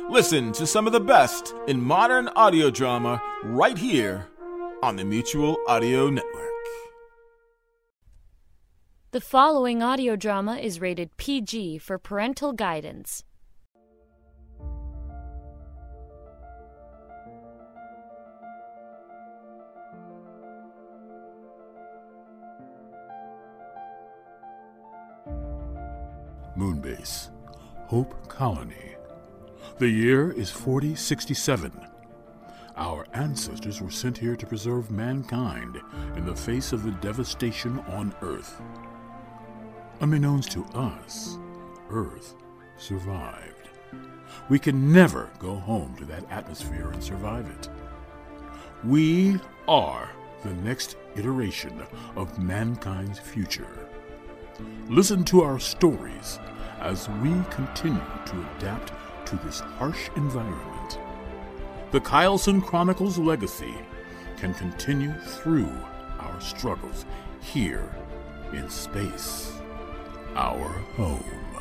Listen to some of the best in modern audio drama right here on the Mutual Audio Network. The following audio drama is rated PG for parental guidance. Moonbase, Hope Colony. The year is 4067. Our ancestors were sent here to preserve mankind in the face of the devastation on Earth. Unbeknownst to us, Earth survived. We can never go home to that atmosphere and survive it. We are the next iteration of mankind's future. Listen to our stories as we continue to adapt to this harsh environment. The Kyleson Chronicles legacy can continue through our struggles here in space, our home.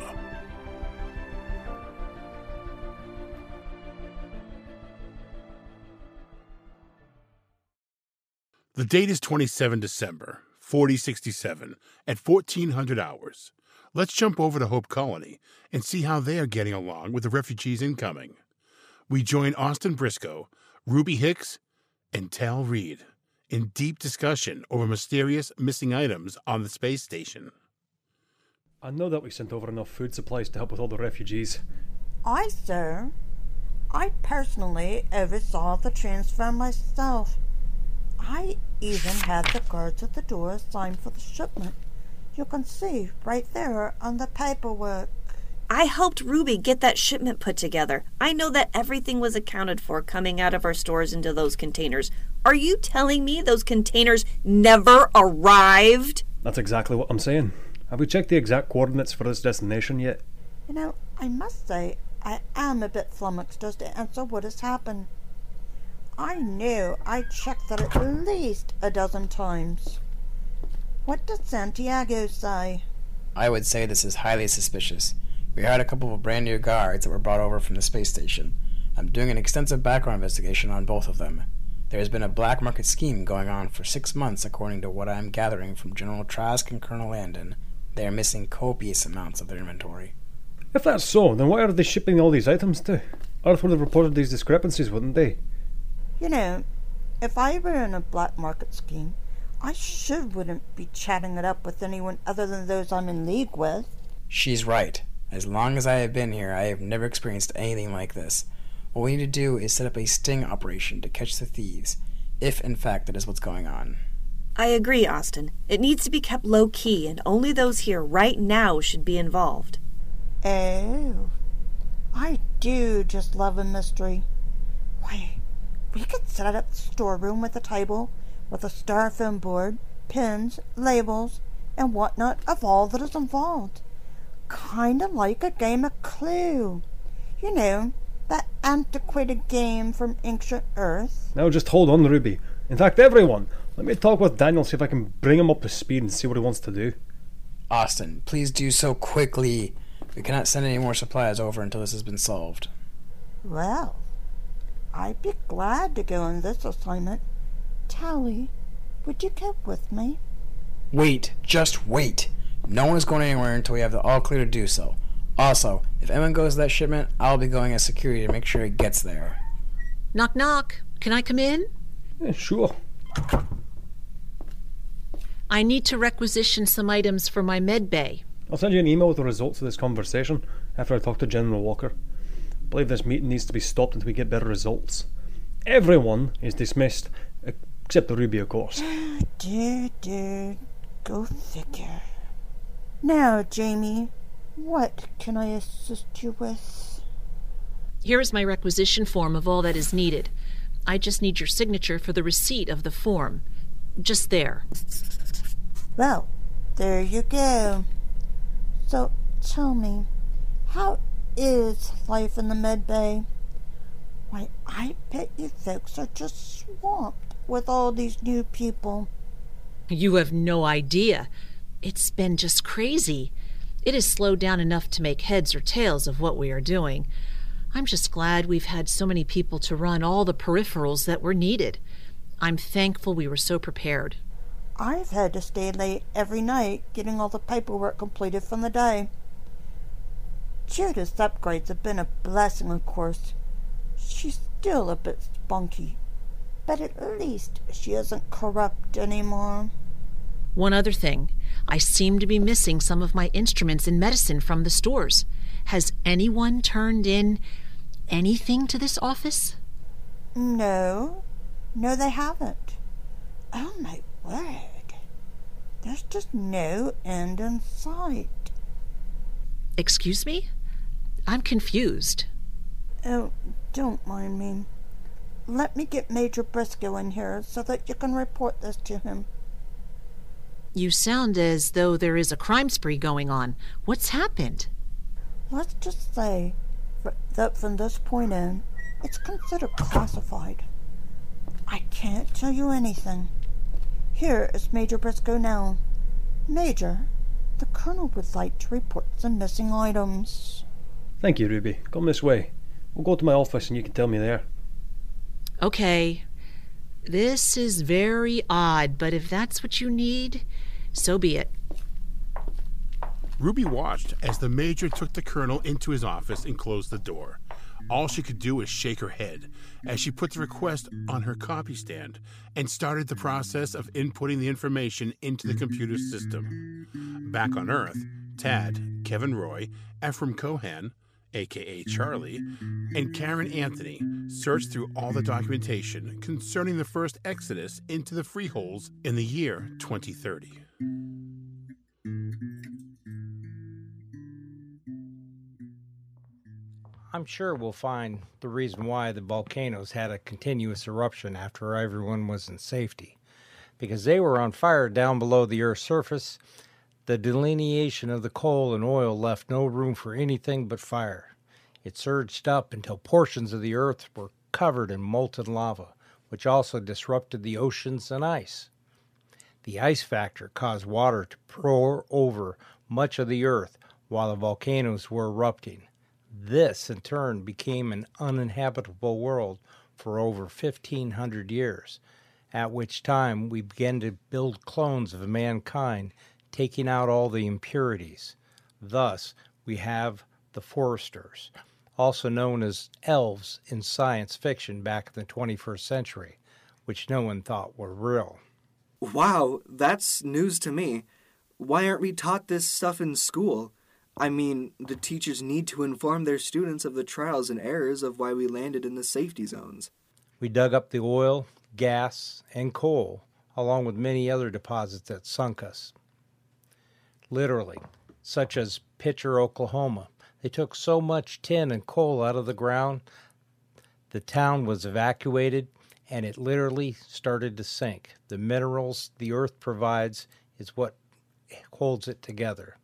The date is 27 December, 4067, at 1400 hours. Let's jump over to Hope Colony and see how they are getting along with the refugees incoming. We join Austin Briscoe, Ruby Hicks, and Tal Reed in deep discussion over mysterious missing items on the space station. I know that we sent over enough food supplies to help with all the refugees. Aye, sir. I personally oversaw the transfer myself. I even had the guards at the door sign for the shipment. You can see right there on the paperwork. I helped Ruby get that shipment put together. I know that everything was accounted for coming out of our stores into those containers. Are you telling me those containers never arrived? That's exactly what I'm saying. Have we checked the exact coordinates for this destination yet? You know, I must say, I am a bit flummoxed as to answer what has happened. I knew I checked that at least a dozen times. What does Santiago say? I would say this is highly suspicious. We hired a couple of brand new guards that were brought over from the space station. I'm doing an extensive background investigation on both of them. There has been a black market scheme going on for 6 months according to what I am gathering from General Trask and Colonel Landon. They are missing copious amounts of their inventory. If that's so, then why are they shipping all these items to? Earth would have reported these discrepancies, wouldn't they? You know, if I were in a black market scheme, I sure wouldn't be chatting it up with anyone other than those I'm in league with. She's right. As long as I have been here, I have never experienced anything like this. What we need to do is set up a sting operation to catch the thieves, if in fact that is what's going on. I agree, Austin. It needs to be kept low-key, and only those here right now should be involved. Oh, I do just love a mystery. Why, we could set up the storeroom with a table, with a styrofoam board, pins, labels, and whatnot of all that is involved. Kinda like a game of Clue. You know, that antiquated game from ancient Earth. Now just hold on, Ruby. In fact, everyone, let me talk with Daniel, see if I can bring him up to speed and see what he wants to do. Austin, please do so quickly. We cannot send any more supplies over until this has been solved. Well, I'd be glad to go on this assignment. Tally, would you go with me? Wait, just wait. No one is going anywhere until we have the all clear to do so. Also, if anyone goes to that shipment, I'll be going as security to make sure it gets there. Knock, knock. Can I come in? Yeah, sure. I need to requisition some items for my med bay. I'll send you an email with the results of this conversation after I talk to General Walker. I believe this meeting needs to be stopped until we get better results. Everyone is dismissed, except the Ruby, of course. Dear, go figure. Now, Jamie, what can I assist you with? Here is my requisition form of all that is needed. I just need your signature for the receipt of the form. Just there. Well, there you go. So, tell me, how is life in the med bay? Why, I bet you folks are just swamped with all these new people. You have no idea. It's been just crazy. It has slowed down enough to make heads or tails of what we are doing. I'm just glad we've had so many people to run all the peripherals that were needed. I'm thankful we were so prepared. I've had to stay late every night getting all the paperwork completed from the day. Judith's upgrades have been a blessing, of course. She's still a bit spunky, but at least she isn't corrupt anymore. One other thing. I seem to be missing some of my instruments and medicine from the stores. Has anyone turned in anything to this office? No, they haven't. Oh my word. There's just no end in sight. Excuse me? I'm confused. Oh, don't mind me. Let me get Major Briscoe in here so that you can report this to him. You sound as though there is a crime spree going on. What's happened? Let's just say that from this point in, it's considered classified. I can't tell you anything. Here is Major Briscoe now. Major, the Colonel would like to report some missing items. Thank you, Ruby. Come this way. We'll go to my office and you can tell me there. Okay. This is very odd, but if that's what you need, so be it. Ruby watched as the Major took the Colonel into his office and closed the door. All she could do was shake her head as she put the request on her copy stand and started the process of inputting the information into the computer system. Back on Earth, Tad, Kevin Roy, Ephraim Cohan, a.k.a. Charlie, and Karen Anthony searched through all the documentation concerning the first exodus into the freeholds in the year 2030. I'm sure we'll find the reason why the volcanoes had a continuous eruption after everyone was in safety. Because they were on fire down below the Earth's surface, the delineation of the coal and oil left no room for anything but fire. It surged up until portions of the Earth were covered in molten lava, which also disrupted the oceans and ice. The ice factor caused water to pour over much of the Earth while the volcanoes were erupting. This, in turn, became an uninhabitable world for over 1,500 years, at which time we began to build clones of mankind, taking out all the impurities. Thus, we have the Foresters, also known as elves in science fiction back in the 21st century, which no one thought were real. Wow, that's news to me. Why aren't we taught this stuff in school? I mean, the teachers need to inform their students of the trials and errors of why we landed in the safety zones. We dug up the oil, gas, and coal, along with many other deposits that sunk us. Literally, such as Pitcher, Oklahoma. They took so much tin and coal out of the ground, the town was evacuated, and it literally started to sink. The minerals the earth provides is what holds it together.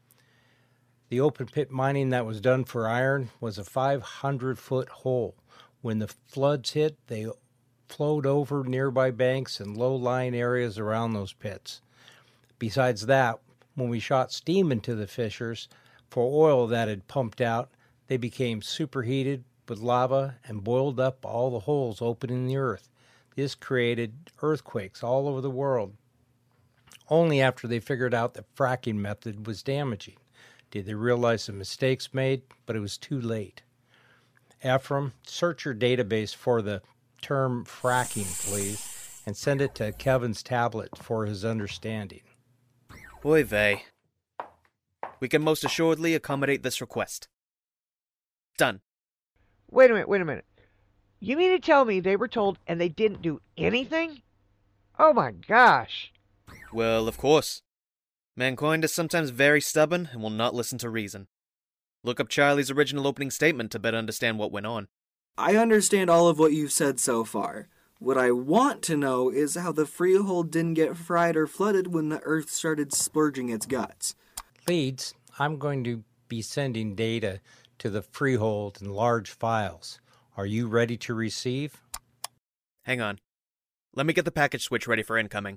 The open pit mining that was done for iron was a 500-foot hole. When the floods hit, they flowed over nearby banks and low-lying areas around those pits. Besides that, when we shot steam into the fissures for oil that had pumped out, they became superheated with lava and boiled up all the holes open in the earth. This created earthquakes all over the world. Only after they figured out the fracking method was damaging did they realize the mistakes made, but it was too late. Ephraim, search your database for the term fracking, please, and send it to Kevin's tablet for his understanding. Oy vey. We can most assuredly accommodate this request. Done. Wait a minute. You mean to tell me they were told and they didn't do anything? Oh my gosh. Well, of course. Mankind is sometimes very stubborn and will not listen to reason. Look up Charlie's original opening statement to better understand what went on. I understand all of what you've said so far. What I want to know is how the freehold didn't get fried or flooded when the earth started splurging its guts. Leads, I'm going to be sending data to the freehold in large files. Are you ready to receive? Hang on. Let me get the package switch ready for incoming.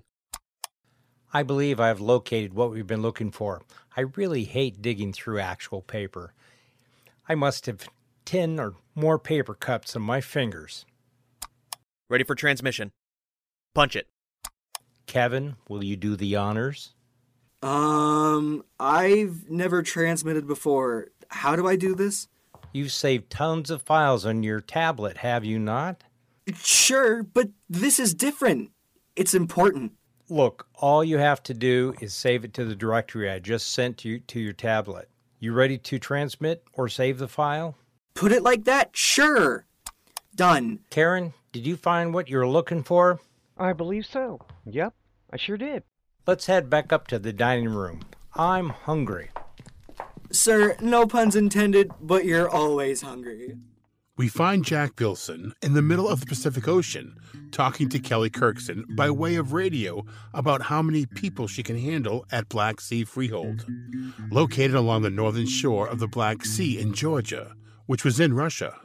I believe I have located what we've been looking for. I really hate digging through actual paper. I must have 10 or more paper cups on my fingers. Ready for transmission. Punch it. Kevin, will you do the honors? I've never transmitted before. How do I do this? You've saved tons of files on your tablet, have you not? Sure, but this is different. It's important. Look, all you have to do is save it to the directory I just sent you to your tablet. You ready to transmit or save the file? Put it like that? Sure. Done. Karen, did you find what you were looking for? I believe so. Yep, I sure did. Let's head back up to the dining room. I'm hungry. Sir, no puns intended, but you're always hungry. We find Jack Bilson in the middle of the Pacific Ocean, talking to Kelly Kirkson by way of radio about how many people she can handle at Black Sea Freehold, located along the northern shore of the Black Sea in Georgia, which was in Russia.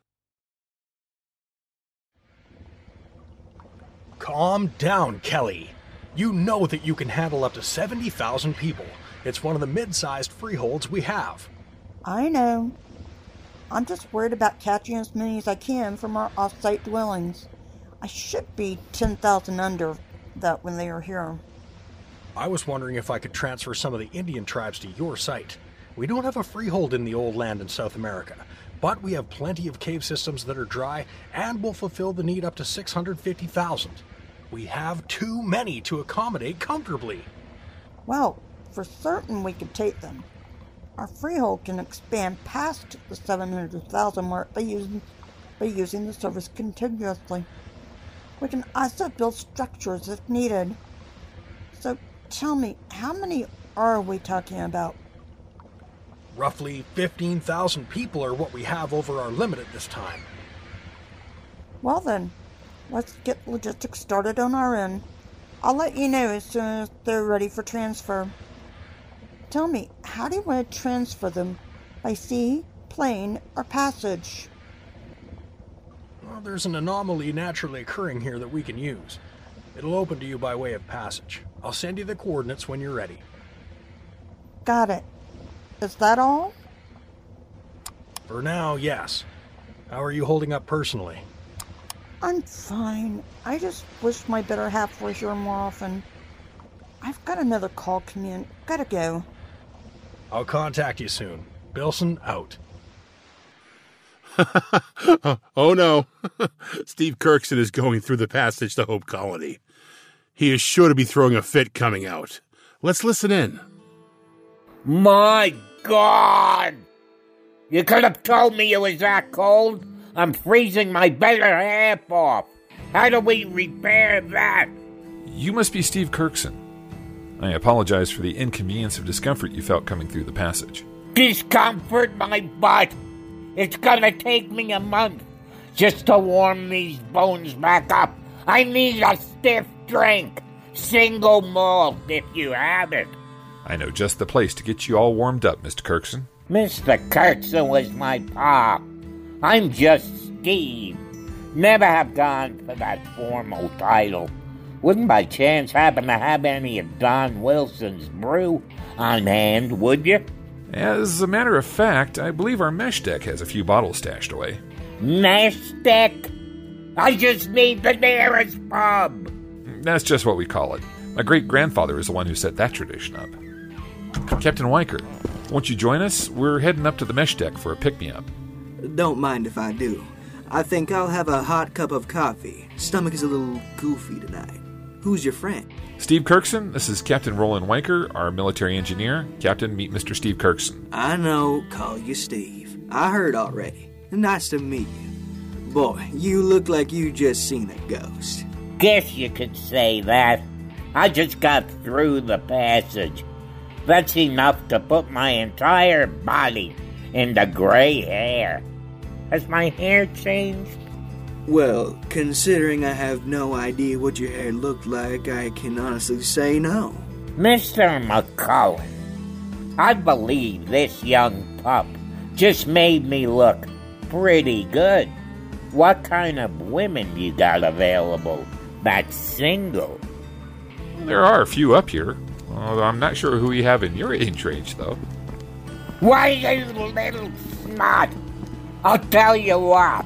Calm down, Kelly. You know that you can handle up to 70,000 people. It's one of the mid-sized freeholds we have. I know. I'm just worried about catching as many as I can from our off-site dwellings. I should be 10,000 under that when they are here. I was wondering if I could transfer some of the Indian tribes to your site. We don't have a freehold in the old land in South America, but we have plenty of cave systems that are dry and will fulfill the need up to 650,000. We have too many to accommodate comfortably. Well, for certain we could take them. Our freehold can expand past the 700,000 mark by using the service contiguously. We can also build structures if needed. So tell me, how many are we talking about? Roughly 15,000 people are what we have over our limit at this time. Well then, let's get logistics started on our end. I'll let you know as soon as they're ready for transfer. Tell me, how do you want to transfer them? By sea, plane, or passage? Well, there's an anomaly naturally occurring here that we can use. It'll open to you by way of passage. I'll send you the coordinates when you're ready. Got it. Is that all? For now, yes. How are you holding up personally? I'm fine. I just wish my better half were here more often. I've got another call coming in. Gotta go. I'll contact you soon. Bilson out. Oh no. Steve Kirkson is going through the passage to Hope Colony. He is sure to be throwing a fit coming out. Let's listen in. My God! You could have told me it was that cold. I'm freezing my better half off. How do we repair that? You must be Steve Kirkson. I apologize for the inconvenience of discomfort you felt coming through the passage. Discomfort my butt. It's gonna take me a month just to warm these bones back up. I need a stiff drink. Single malt, if you have it. I know just the place to get you all warmed up, Mr. Kirkson. Mr. Kirkson was my pa. I'm just Steve. Never have gone for that formal title. Wouldn't by chance happen to have any of Don Wilson's brew on hand, would you? As a matter of fact, I believe our mesh deck has a few bottles stashed away. Mesh deck? I just need the nearest pub. That's just what we call it. My great-grandfather is the one who set that tradition up. Captain Weicker, won't you join us? We're heading up to the mesh deck for a pick-me-up. Don't mind if I do. I think I'll have a hot cup of coffee. Stomach is a little goofy tonight. Who's your friend? Steve Kirkson, this is Captain Roland Weicker, our military engineer. Captain, meet Mr. Steve Kirkson. I know, call you Steve. I heard already. Nice to meet you. Boy, you look like you just seen a ghost. Guess you could say that. I just got through the passage. That's enough to put my entire body into gray hair. Has my hair changed? Well, considering I have no idea what your hair looked like, I can honestly say no. Mr. McCullen, I believe this young pup just made me look pretty good. What kind of women you got available that's single? There are a few up here, although I'm not sure who you have in your age range, though. Why, you little snot! I'll tell you what.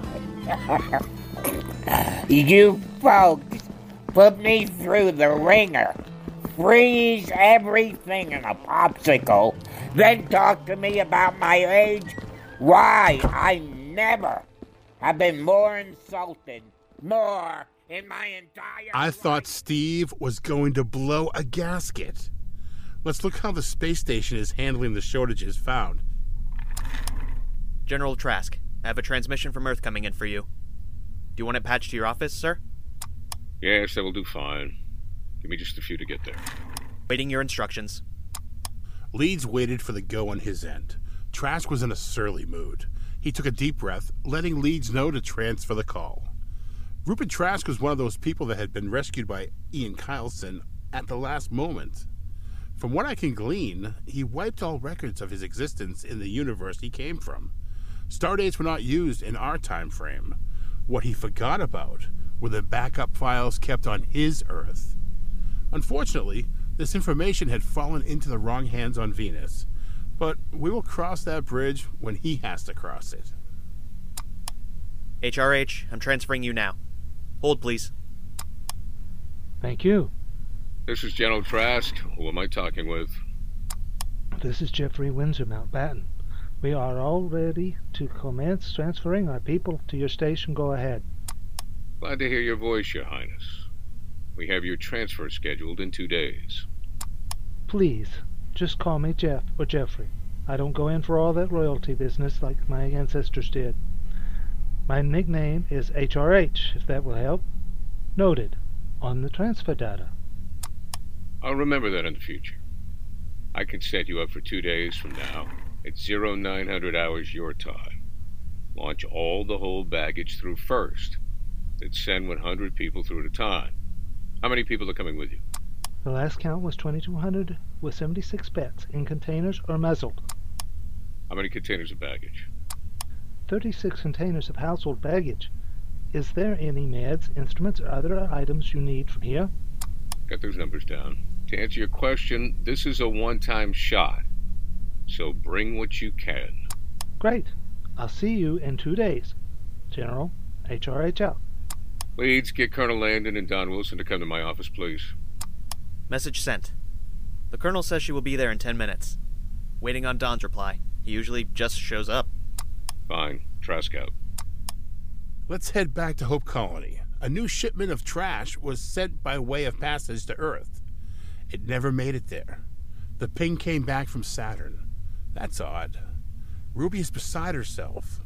You folks put me through the ringer, freeze everything in a popsicle, then talk to me about my age? Why, I never have been more insulted, more in my entire I thought Steve was going to blow a gasket. Let's look how the space station is handling the shortages found. General Trask, I have a transmission from Earth coming in for you. Do you want it patched to your office, sir? Yes, that will do fine. Give me just a few to get there. Waiting your instructions. Leeds waited for the go on his end. Trask was in a surly mood. He took a deep breath, letting Leeds know to transfer the call. Rupert Trask was one of those people that had been rescued by Ian Kylson at the last moment. From what I can glean, he wiped all records of his existence in the universe he came from. Stardates were not used in our time frame. What he forgot about were the backup files kept on his Earth. Unfortunately, this information had fallen into the wrong hands on Venus, but we will cross that bridge when he has to cross it. HRH, I'm transferring you now. Hold, please. Thank you. This is General Trask. Who am I talking with? This is Jeffrey Windsor Mountbatten. We are all ready to commence transferring our people to your station. Go ahead. Glad to hear your voice, Your Highness. We have your transfer scheduled in 2 days. Please, just call me Jeff or Jeffrey. I don't go in for all that royalty business like my ancestors did. My nickname is HRH, if that will help. Noted on the transfer data. I'll remember that in the future. I can set you up for 2 days from now at 0900 hours your time. Launch all the whole baggage through first. Then send 100 people through at a time. How many people are coming with you? The last count was 2,200 with 76 beds in containers or muzzled. How many containers of baggage? 36 containers of household baggage. Is there any meds, instruments, or other items you need from here? Got those numbers down. To answer your question, this is a one-time shot. So bring what you can. Great. I'll see you in 2 days. General, HRH out. Leeds, get Colonel Landon and Don Wilson to come to my office, please. Message sent. The Colonel says she will be there in 10 minutes. Waiting on Don's reply. He usually just shows up. Fine. Trask out. Let's head back to Hope Colony. A new shipment of trash was sent by way of passage to Earth. It never made it there. The ping came back from Saturn. That's odd. Ruby is beside herself.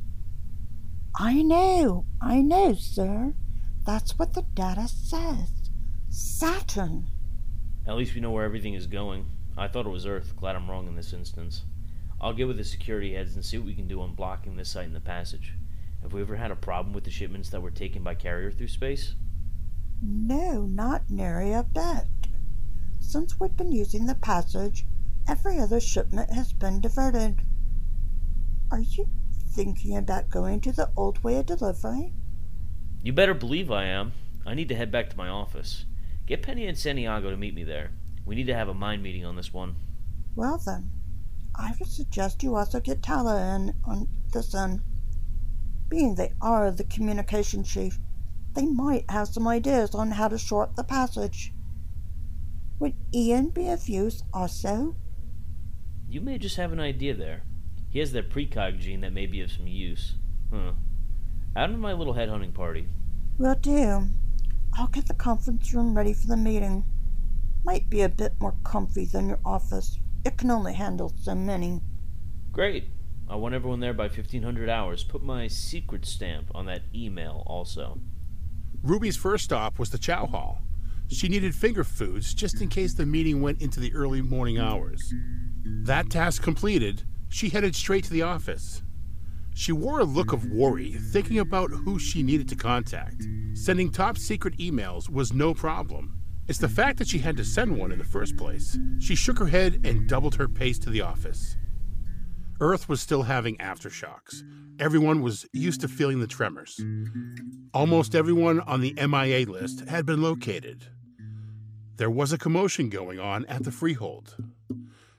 I know, sir. That's what the data says. Saturn. At least we know where everything is going. I thought it was Earth. Glad I'm wrong in this instance. I'll get with the security heads and see what we can do on blocking this site in the passage. Have we ever had a problem with the shipments that were taken by carrier through space? No, not nary a bit. Since we've been using the passage, every other shipment has been diverted. Are you thinking about going to the old way of delivery? You better believe I am. I need to head back to my office. Get Penny and Santiago to meet me there. We need to have a mind meeting on this one. Well then, I would suggest you also get Tala in on this end. Being they are the communication chief, they might have some ideas on how to short the passage. Would Ian be of use also? You may just have an idea there. He has that precog gene that may be of some use. Out of my little headhunting party. Will do. I'll get the conference room ready for the meeting. Might be a bit more comfy than your office. It can only handle so many. Great. I want everyone there by 1500 hours. Put my secret stamp on that email also. Ruby's first stop was the chow hall. She needed finger foods just in case the meeting went into the early morning hours. That task completed, she headed straight to the office. She wore a look of worry, thinking about who she needed to contact. Sending top-secret emails was no problem. It's the fact that she had to send one in the first place. She shook her head and doubled her pace to the office. Earth was still having aftershocks. Everyone was used to feeling the tremors. Almost everyone on the MIA list had been located. There was a commotion going on at the Freehold.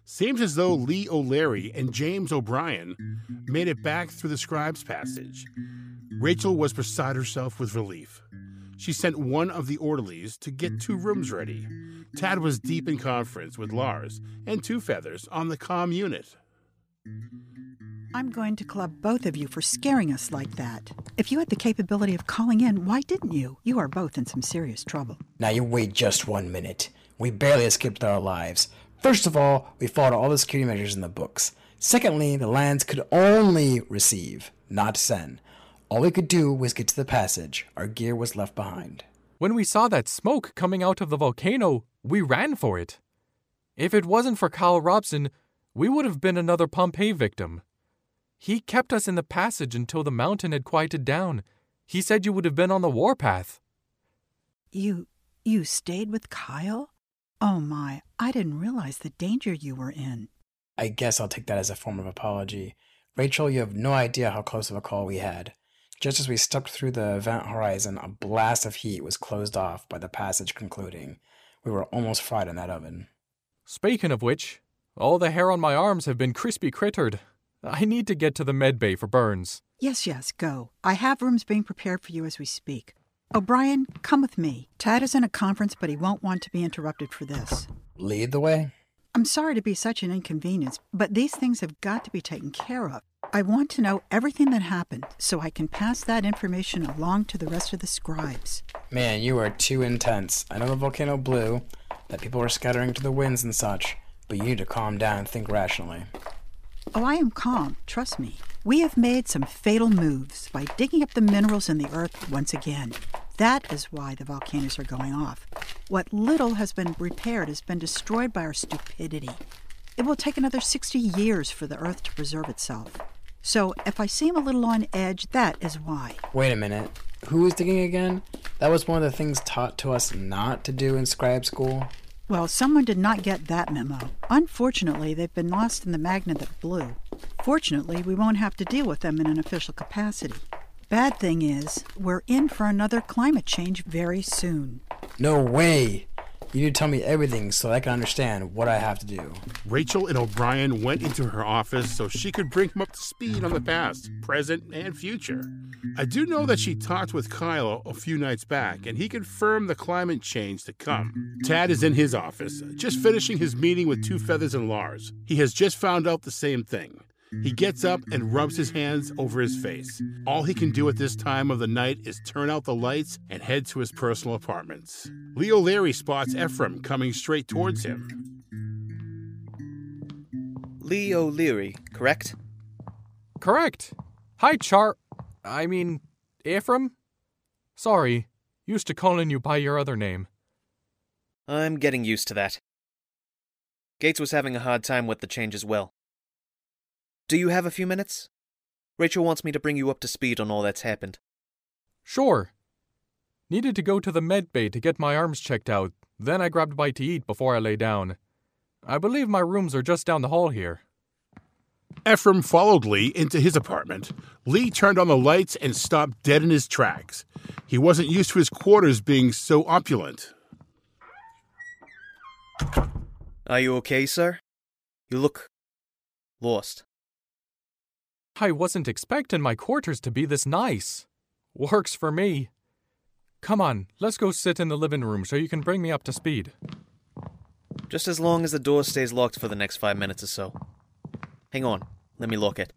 Seems as though Lee O'Leary and James O'Brien made it back through the scribe's passage. Rachel was beside herself with relief. She sent one of the orderlies to get 2 rooms ready. Tad was deep in conference with Lars and Two Feathers on the comm unit. I'm going to club both of you for scaring us like that. If you had the capability of calling in, why didn't you? You are both in some serious trouble. Now you wait just 1 minute. We barely escaped with our lives. First of all, we followed all the security measures in the books. Secondly, the lands could only receive, not send. All we could do was get to the passage. Our gear was left behind. When we saw that smoke coming out of the volcano, we ran for it. If it wasn't for Kyle Robson, we would have been another Pompeii victim. He kept us in the passage until the mountain had quieted down. He said you would have been on the warpath. You stayed with Kyle? Oh my, I didn't realize the danger you were in. I guess I'll take that as a form of apology. Rachel, you have no idea how close of a call we had. Just as we stepped through the event horizon, a blast of heat was closed off by the passage concluding. We were almost fried in that oven. Speaking of which, all the hair on my arms have been crispy crittered. I need to get to the med bay for burns. Yes, go. I have rooms being prepared for you as we speak. O'Brien, come with me. Tad is in a conference, but he won't want to be interrupted for this. Lead the way? I'm sorry to be such an inconvenience, but these things have got to be taken care of. I want to know everything that happened, so I can pass that information along to the rest of the scribes. Man, you are too intense. I know the volcano blew, that people are scattering to the winds and such, but you need to calm down and think rationally. Oh, I am calm, trust me. We have made some fatal moves by digging up the minerals in the earth once again. That is why the volcanoes are going off. What little has been repaired has been destroyed by our stupidity. It will take another 60 years for the earth to preserve itself. So if I seem a little on edge, that is why. Wait a minute. Who was digging again? That was one of the things taught to us not to do in scribe school. Well, someone did not get that memo. Unfortunately, they've been lost in the magna that blew. Fortunately, we won't have to deal with them in an official capacity. Bad thing is, we're in for another climate change very soon. No way! You need to tell me everything so I can understand what I have to do. Rachel and O'Brien went into her office so she could bring him up to speed on the past, present, and future. I do know that she talked with Kyle a few nights back, and he confirmed the climate change to come. Tad is in his office, just finishing his meeting with Two Feathers and Lars. He has just found out the same thing. He gets up and rubs his hands over his face. All he can do at this time of the night is turn out the lights and head to his personal apartments. Lee O'Leary spots Ephraim coming straight towards him. Lee O'Leary, correct? Correct. Hi, Ephraim? Sorry, used to calling you by your other name. I'm getting used to that. Gates was having a hard time with the change as well. Do you have a few minutes? Rachel wants me to bring you up to speed on all that's happened. Sure. Needed to go to the med bay to get my arms checked out, then I grabbed a bite to eat before I lay down. I believe my rooms are just down the hall here. Ephraim followed Lee into his apartment. Lee turned on the lights and stopped dead in his tracks. He wasn't used to his quarters being so opulent. Are you okay, sir? You look lost. I wasn't expecting my quarters to be this nice. Works for me. Come on, let's go sit in the living room so you can bring me up to speed. Just as long as the door stays locked for the next 5 minutes or so. Hang on, let me lock it.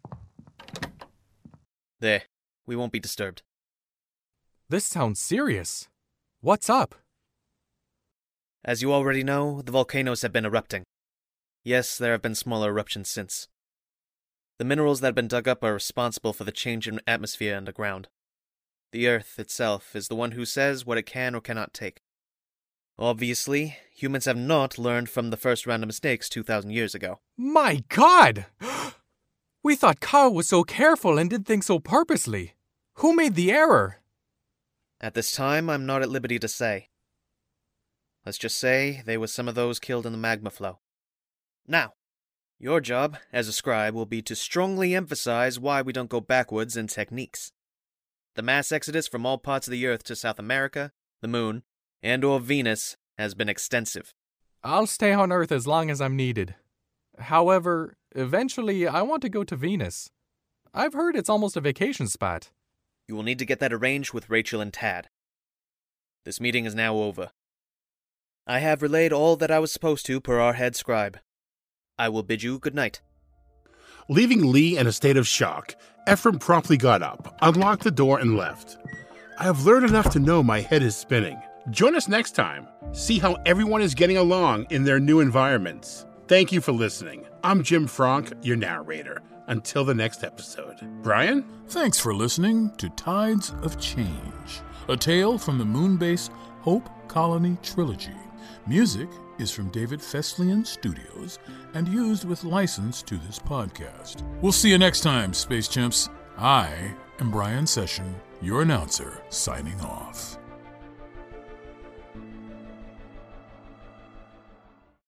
There, we won't be disturbed. This sounds serious. What's up? As you already know, the volcanoes have been erupting. Yes, there have been smaller eruptions since. The minerals that have been dug up are responsible for the change in atmosphere underground. The Earth itself is the one who says what it can or cannot take. Obviously, humans have not learned from the first round of mistakes 2,000 years ago. My God! We thought Kyle was so careful and did things so purposely. Who made the error? At this time, I'm not at liberty to say. Let's just say they were some of those killed in the magma flow. Now, your job, as a scribe, will be to strongly emphasize why we don't go backwards in techniques. The mass exodus from all parts of the Earth to South America, the Moon, and or Venus has been extensive. I'll stay on Earth as long as I'm needed. However, eventually I want to go to Venus. I've heard it's almost a vacation spot. You will need to get that arranged with Rachel and Tad. This meeting is now over. I have relayed all that I was supposed to per our head scribe. I will bid you good night. Leaving Lee in a state of shock, Ephraim promptly got up, unlocked the door, and left. I have learned enough to know my head is spinning. Join us next time. See how everyone is getting along in their new environments. Thank you for listening. I'm Jim Franck, your narrator. Until the next episode. Brian? Thanks for listening to Tides of Change, a tale from the Moonbase Hope Colony trilogy. Music is from David Fesliyan Studios and used with license to this podcast. We'll see you next time, Space Chimps. I am Brian Session, your announcer, signing off.